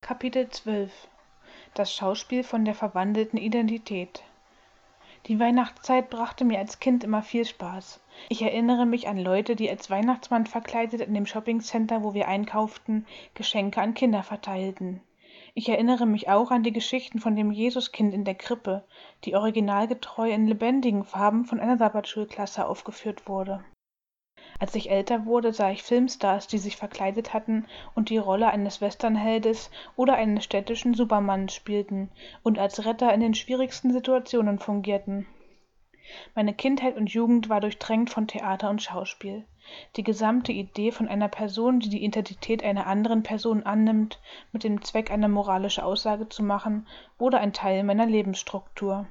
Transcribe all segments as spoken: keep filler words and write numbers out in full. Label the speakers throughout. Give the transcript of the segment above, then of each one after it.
Speaker 1: Kapitel zwölf Das Schauspiel von der verwandelten Identität. Die Weihnachtszeit brachte mir als Kind immer viel Spaß. Ich erinnere mich an Leute, die als Weihnachtsmann verkleidet in dem Shoppingcenter, wo wir einkauften, Geschenke an Kinder verteilten. Ich erinnere mich auch an die Geschichten von dem Jesuskind in der Krippe, die originalgetreu in lebendigen Farben von einer Sabbatschulklasse aufgeführt wurde. Als ich älter wurde, sah ich Filmstars, die sich verkleidet hatten und die Rolle eines Westernheldes oder eines städtischen Supermanns spielten und als Retter in den schwierigsten Situationen fungierten. Meine Kindheit und Jugend war durchtränkt von Theater und Schauspiel. Die gesamte Idee von einer Person, die die Identität einer anderen Person annimmt, mit dem Zweck, eine moralische Aussage zu machen, wurde ein Teil meiner Lebensstruktur.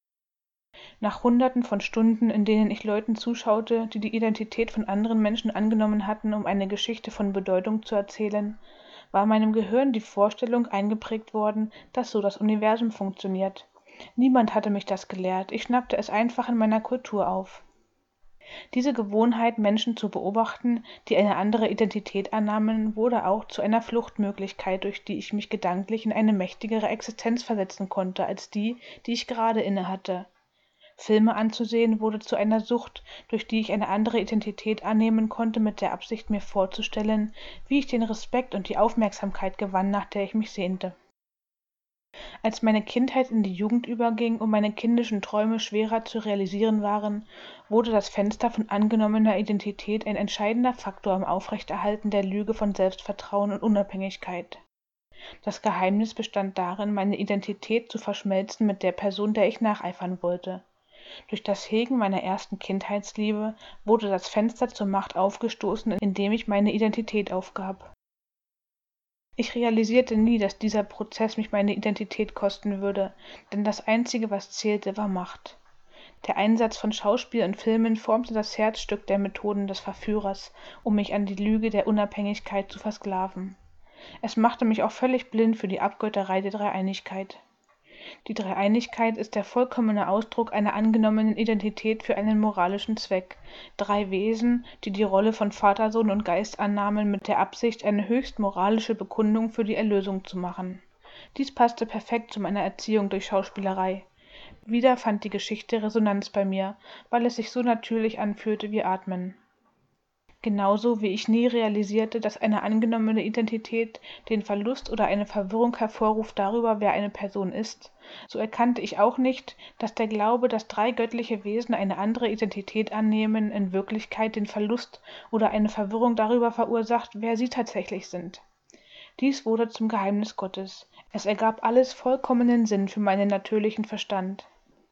Speaker 1: Nach Hunderten von Stunden, in denen ich Leuten zuschaute, die die Identität von anderen Menschen angenommen hatten, um eine Geschichte von Bedeutung zu erzählen, war meinem Gehirn die Vorstellung eingeprägt worden, dass so das Universum funktioniert. Niemand hatte mich das gelehrt, ich schnappte es einfach in meiner Kultur auf. Diese Gewohnheit, Menschen zu beobachten, die eine andere Identität annahmen, wurde auch zu einer Fluchtmöglichkeit, durch die ich mich gedanklich in eine mächtigere Existenz versetzen konnte als die, die ich gerade innehatte. Filme anzusehen wurde zu einer Sucht, durch die ich eine andere Identität annehmen konnte, mit der Absicht, mir vorzustellen, wie ich den Respekt und die Aufmerksamkeit gewann, nach der ich mich sehnte. Als meine Kindheit in die Jugend überging und meine kindischen Träume schwerer zu realisieren waren, wurde das Fenster von angenommener Identität ein entscheidender Faktor im Aufrechterhalten der Lüge von Selbstvertrauen und Unabhängigkeit. Das Geheimnis bestand darin, meine Identität zu verschmelzen mit der Person, der ich nacheifern wollte. Durch das Hegen meiner ersten Kindheitsliebe wurde das Fenster zur Macht aufgestoßen, indem ich meine Identität aufgab. Ich realisierte nie, dass dieser Prozess mich meine Identität kosten würde, denn das Einzige, was zählte, war Macht. Der Einsatz von Schauspiel und Filmen formte das Herzstück der Methoden des Verführers, um mich an die Lüge der Unabhängigkeit zu versklaven. Es machte mich auch völlig blind für die Abgötterei der Dreieinigkeit. Die Dreieinigkeit ist der vollkommene Ausdruck einer angenommenen Identität für einen moralischen Zweck. Drei Wesen, die die Rolle von Vater, Sohn und Geist annahmen, mit der Absicht, eine höchst moralische Bekundung für die Erlösung zu machen. Dies passte perfekt zu meiner Erziehung durch Schauspielerei. Wieder fand die Geschichte Resonanz bei mir, weil es sich so natürlich anfühlte wie Atmen. Genauso wie ich nie realisierte, dass eine angenommene Identität den Verlust oder eine Verwirrung hervorruft darüber, wer eine Person ist, so erkannte ich auch nicht, dass der Glaube, dass drei göttliche Wesen eine andere Identität annehmen, in Wirklichkeit den Verlust oder eine Verwirrung darüber verursacht, wer sie tatsächlich sind. Dies wurde zum Geheimnis Gottes. Es ergab alles vollkommenen Sinn für meinen natürlichen Verstand.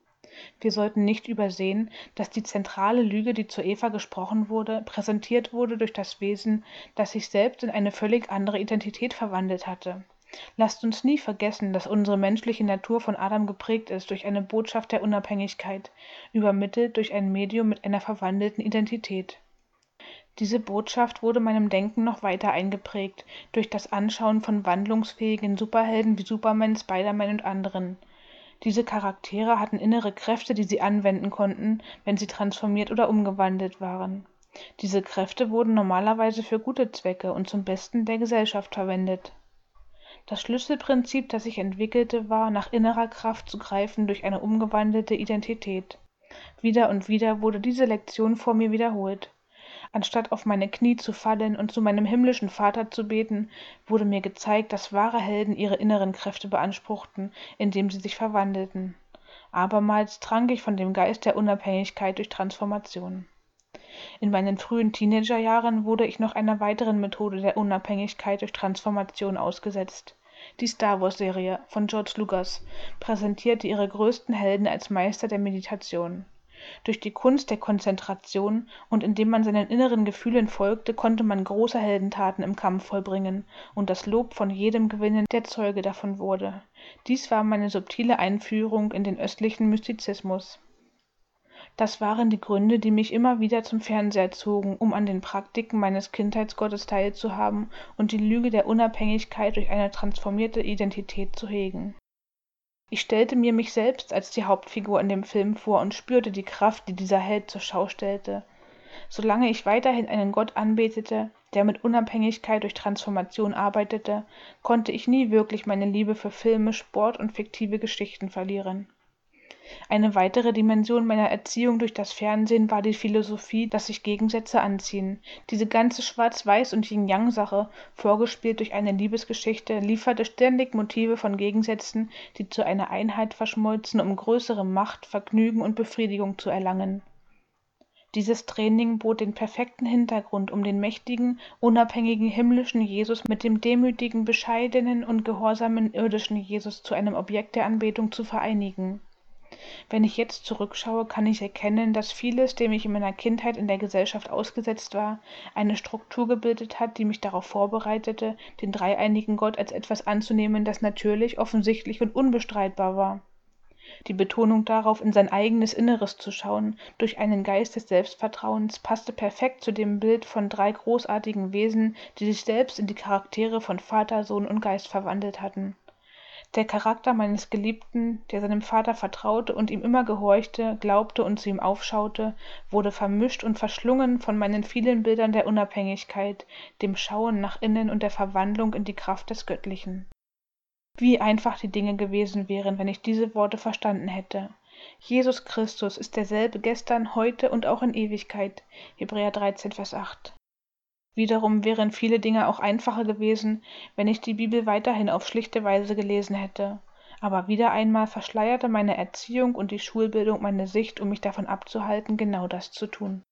Speaker 1: Wir sollten nicht übersehen, dass die zentrale Lüge, die zu Eva gesprochen wurde, präsentiert wurde durch das Wesen, das sich selbst in eine völlig andere Identität verwandelt hatte. Lasst uns nie vergessen, dass unsere menschliche Natur von Adam geprägt ist durch eine Botschaft der Unabhängigkeit, übermittelt durch ein Medium mit einer verwandelten Identität. Diese Botschaft wurde meinem Denken noch weiter eingeprägt, durch das Anschauen von wandlungsfähigen Superhelden wie Superman, Spider-Man und anderen. Diese Charaktere hatten innere Kräfte, die sie anwenden konnten, wenn sie transformiert oder umgewandelt waren. Diese Kräfte wurden normalerweise für gute Zwecke und zum Besten der Gesellschaft verwendet. Das Schlüsselprinzip, das sich entwickelte, war, nach innerer Kraft zu greifen durch eine umgewandelte Identität. Wieder und wieder wurde diese Lektion vor mir wiederholt. Anstatt auf meine Knie zu fallen und zu meinem himmlischen Vater zu beten, wurde mir gezeigt, dass wahre Helden ihre inneren Kräfte beanspruchten, indem sie sich verwandelten. Abermals trank ich von dem Geist der Unabhängigkeit durch Transformation. In meinen frühen Teenagerjahren wurde ich noch einer weiteren Methode der Unabhängigkeit durch Transformation ausgesetzt. Die Star-Wars-Serie von George Lucas präsentierte ihre größten Helden als Meister der Meditation. Durch die Kunst der Konzentration und indem man seinen inneren Gefühlen folgte, konnte man große Heldentaten im Kampf vollbringen und das Lob von jedem gewinnen, der Zeuge davon wurde. Dies war meine subtile Einführung in den östlichen Mystizismus. Das waren die Gründe, die mich immer wieder zum Fernseher zogen, um an den Praktiken meines Kindheitsgottes teilzuhaben und die Lüge der Unabhängigkeit durch eine transformierte Identität zu hegen. Ich stellte mir mich selbst als die Hauptfigur in dem Film vor und spürte die Kraft, die dieser Held zur Schau stellte. Solange ich weiterhin einen Gott anbetete, der mit Unabhängigkeit durch Transformation arbeitete, konnte ich nie wirklich meine Liebe für Filme, Sport und fiktive Geschichten verlieren. Eine weitere Dimension meiner Erziehung durch das Fernsehen war die Philosophie, dass sich Gegensätze anziehen. Diese ganze Schwarz-Weiß- und Yin-Yang-Sache, vorgespielt durch eine Liebesgeschichte, lieferte ständig Motive von Gegensätzen, die zu einer Einheit verschmolzen, um größere Macht, Vergnügen und Befriedigung zu erlangen. Dieses Training bot den perfekten Hintergrund, um den mächtigen, unabhängigen himmlischen Jesus mit dem demütigen, bescheidenen und gehorsamen irdischen Jesus zu einem Objekt der Anbetung zu vereinigen. Wenn ich jetzt zurückschaue, kann ich erkennen, dass vieles, dem ich in meiner Kindheit in der Gesellschaft ausgesetzt war, eine Struktur gebildet hat, die mich darauf vorbereitete, den dreieinigen Gott als etwas anzunehmen, das natürlich, offensichtlich und unbestreitbar war. Die Betonung darauf, in sein eigenes Inneres zu schauen, durch einen Geist des Selbstvertrauens, passte perfekt zu dem Bild von drei großartigen Wesen, die sich selbst in die Charaktere von Vater, Sohn und Geist verwandelt hatten. Der Charakter meines Geliebten, der seinem Vater vertraute und ihm immer gehorchte, glaubte und zu ihm aufschaute, wurde vermischt und verschlungen von meinen vielen Bildern der Unabhängigkeit, dem Schauen nach innen und der Verwandlung in die Kraft des Göttlichen. Wie einfach die Dinge gewesen wären, wenn ich diese Worte verstanden hätte. Jesus Christus ist derselbe gestern, heute und auch in Ewigkeit. Hebräer dreizehn, Vers acht. Wiederum wären viele Dinge auch einfacher gewesen, wenn ich die Bibel weiterhin auf schlichte Weise gelesen hätte. Aber wieder einmal verschleierte meine Erziehung und die Schulbildung meine Sicht, um mich davon abzuhalten, genau das zu tun.